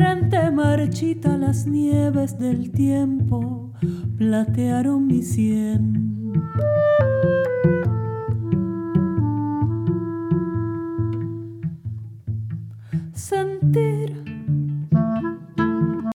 frente marchita las nieves del tiempo platearon mi sien. Sentí